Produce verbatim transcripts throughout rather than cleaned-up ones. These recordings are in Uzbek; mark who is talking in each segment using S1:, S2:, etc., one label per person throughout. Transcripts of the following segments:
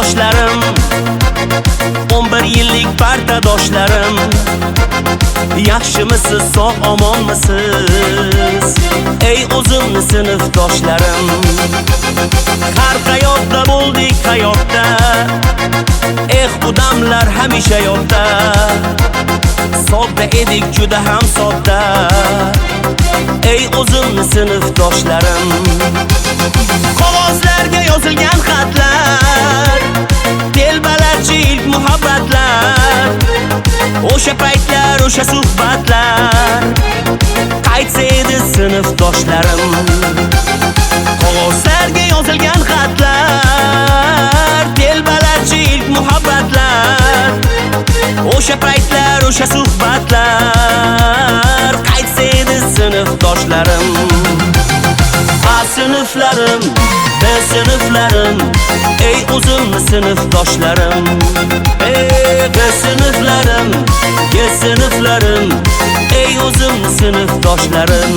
S1: sinfdoshlarim, o'n bir yillik partadoshlarim, yaxshimisiz, sog' omonmisiz? Ey o'zimni sinfdoshlarim, har qayoqda bo'ldik hayotda, eh bu damlar hamisha yodda. Sodda edik, juda ham sodda, ey o'zimni sinfdoshlarim. Qog'ozlarga yozilgan xatlar, telbalarcha ilk muhabbatlar, o'sha paytlar, o'sha suhbatlar qaytsa edi sinfdoshlarim. Qog'ozlarga yozilgan xatlar, telbalarcha ilk muhabbatlar, o'sha paytlar, o'sha suhbatlar qaytsa edi sinfdoshlarim. A sinflarim, B sinflarim, ey o'zimni sinfdoshlarim. Ey B sinflarim, G sinflarim, ey o'zimni sinfdoshlarim.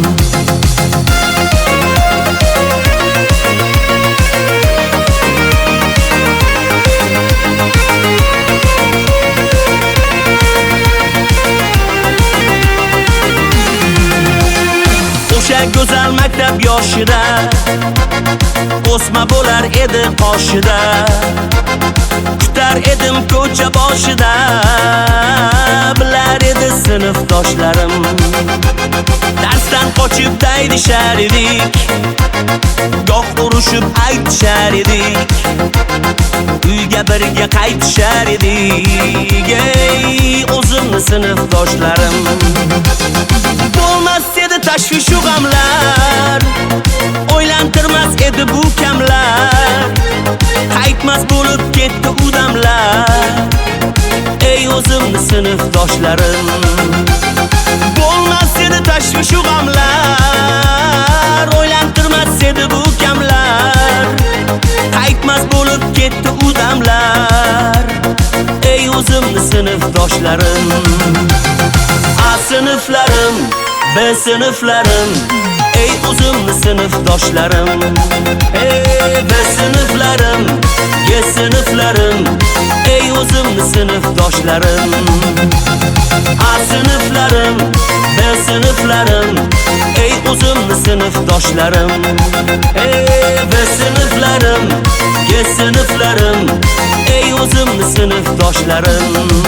S1: O'sha go'zal maktab yoshida o'sma bo'lar edi qoshida, kutar edim ko'cha boshida, bilar edi sinfdoshlarim. Darsdan qochib daydishar edik, goh urushib aytishar edik, uyga birga qaytishar edik, ey o'zimni sinfdoshlarim. Bo'lmas edi tashvish u g'amlar, o'ylantirmas edi bu kamlar, qaytmas bo'lib ketdi u damlar, ey o'zimni sinfdoshlarim. Bo'lmas edi tashvish u g'amlar, o'ylantirmas edi bu kamlar, qaytmas bo'lib ketdi u damlar, ey o'zimni sinfdoshlarim. A sinflarim, B sinflarim, ey o'zimni sinfdoshlarim. Ey B sinflarim, G sinflarim, ey o'zimni sinfdoshlarim. A sinflarim, B sinflarim, ey o'zimni sinfdoshlarim. Ey B sinflarim, G sinflarim, ey o'zimni sinfdoshlarim.